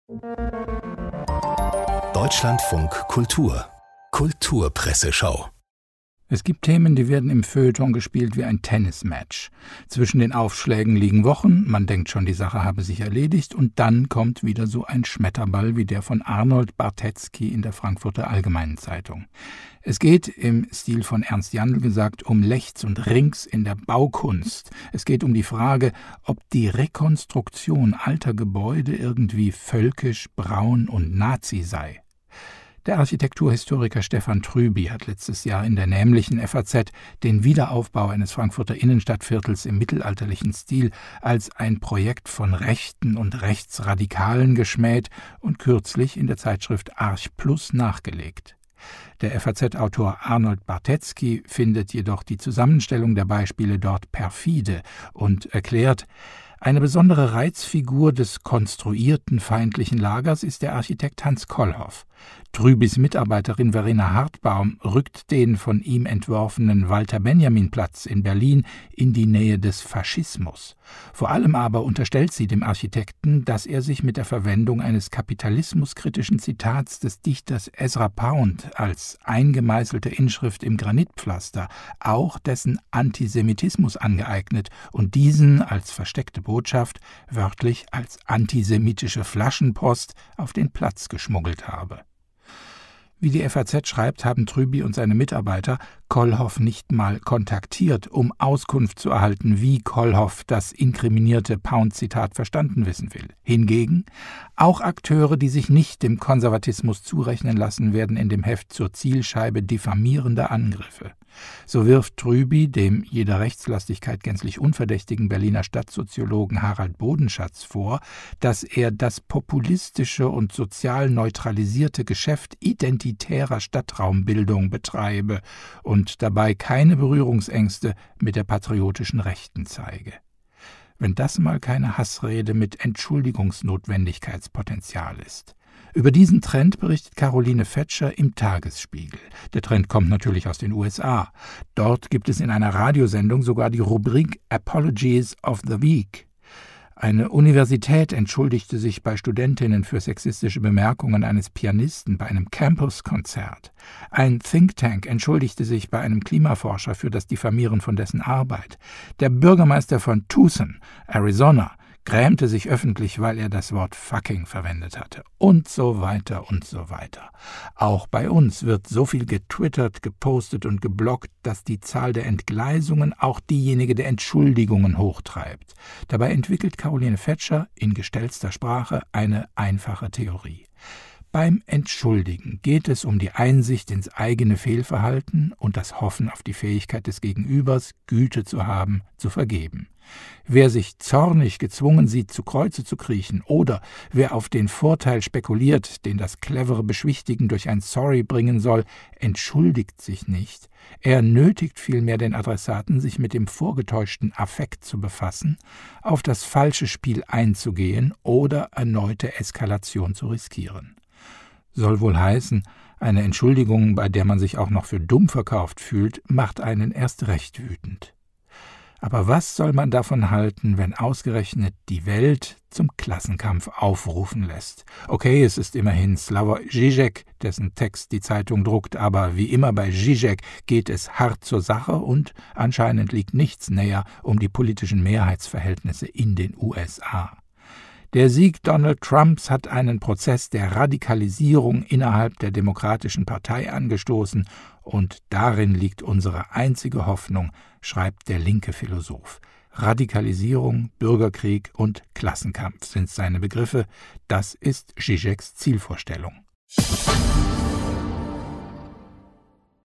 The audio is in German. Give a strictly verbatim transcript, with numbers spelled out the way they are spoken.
Deutschlandfunk Kultur Kulturpresseschau. Es gibt Themen, die werden im Feuilleton gespielt wie ein Tennismatch. Zwischen den Aufschlägen liegen Wochen, man denkt schon, die Sache habe sich erledigt, und dann kommt wieder so ein Schmetterball wie der von Arnold Bartetzky in der Frankfurter Allgemeinen Zeitung. Es geht, im Stil von Ernst Jandl gesagt, um Lechts und Rings in der Baukunst. Es geht um die Frage, ob die Rekonstruktion alter Gebäude irgendwie völkisch, braun und Nazi sei. Der Architekturhistoriker Stefan Trüby hat letztes Jahr in der nämlichen F A Z den Wiederaufbau eines Frankfurter Innenstadtviertels im mittelalterlichen Stil als ein Projekt von Rechten und Rechtsradikalen geschmäht und kürzlich in der Zeitschrift Arch Plus nachgelegt. Der F A Z-Autor Arnold Bartetzky findet jedoch die Zusammenstellung der Beispiele dort perfide und erklärt: Eine besondere Reizfigur des konstruierten feindlichen Lagers ist der Architekt Hans Kollhoff. Trübys Mitarbeiterin Verena Hartbaum rückt den von ihm entworfenen Walter-Benjamin-Platz in Berlin in die Nähe des Faschismus. Vor allem aber unterstellt sie dem Architekten, dass er sich mit der Verwendung eines kapitalismuskritischen Zitats des Dichters Ezra Pound als eingemeißelte Inschrift im Granitpflaster auch dessen Antisemitismus angeeignet und diesen als versteckte Botschaft, wörtlich als antisemitische Flaschenpost, auf den Platz geschmuggelt habe. Wie die F A Z schreibt, haben Trüby und seine Mitarbeiter Kollhoff nicht mal kontaktiert, um Auskunft zu erhalten, wie Kollhoff das inkriminierte Pound-Zitat verstanden wissen will. Hingegen, auch Akteure, die sich nicht dem Konservatismus zurechnen lassen, werden in dem Heft zur Zielscheibe diffamierender Angriffe. So wirft Trüby dem jeder Rechtslastigkeit gänzlich unverdächtigen Berliner Stadtsoziologen Harald Bodenschatz vor, dass er das populistische und sozial neutralisierte Geschäft identitärer Stadtraumbildung betreibe und dabei keine Berührungsängste mit der patriotischen Rechten zeige. Wenn das mal keine Hassrede mit Entschuldigungsnotwendigkeitspotenzial ist. Über diesen Trend berichtet Caroline Fetscher im Tagesspiegel. Der Trend kommt natürlich aus den U S A. Dort gibt es in einer Radiosendung sogar die Rubrik Apologies of the Week. Eine Universität entschuldigte sich bei Studentinnen für sexistische Bemerkungen eines Pianisten bei einem Campuskonzert. Ein Think Tank entschuldigte sich bei einem Klimaforscher für das Diffamieren von dessen Arbeit. Der Bürgermeister von Tucson, Arizona, grämte sich öffentlich, weil er das Wort fucking verwendet hatte. Und so weiter und so weiter. Auch bei uns wird so viel getwittert, gepostet und gebloggt, dass die Zahl der Entgleisungen auch diejenige der Entschuldigungen hochtreibt. Dabei entwickelt Caroline Fetscher in gestellster Sprache eine einfache Theorie. Beim Entschuldigen geht es um die Einsicht ins eigene Fehlverhalten und das Hoffen auf die Fähigkeit des Gegenübers, Güte zu haben, zu vergeben. Wer sich zornig gezwungen sieht, zu Kreuze zu kriechen, oder wer auf den Vorteil spekuliert, den das clevere Beschwichtigen durch ein Sorry bringen soll, entschuldigt sich nicht. Er nötigt vielmehr den Adressaten, sich mit dem vorgetäuschten Affekt zu befassen, auf das falsche Spiel einzugehen oder erneute Eskalation zu riskieren. Soll wohl heißen, eine Entschuldigung, bei der man sich auch noch für dumm verkauft fühlt, macht einen erst recht wütend. Aber was soll man davon halten, wenn ausgerechnet die Welt zum Klassenkampf aufrufen lässt? Okay, es ist immerhin Slavoj Žižek, dessen Text die Zeitung druckt, aber wie immer bei Žižek geht es hart zur Sache und anscheinend liegt nichts näher um die politischen Mehrheitsverhältnisse in den U S A. Der Sieg Donald Trumps hat einen Prozess der Radikalisierung innerhalb der Demokratischen Partei angestoßen und darin liegt unsere einzige Hoffnung, schreibt der linke Philosoph. Radikalisierung, Bürgerkrieg und Klassenkampf sind seine Begriffe. Das ist Žižeks Zielvorstellung.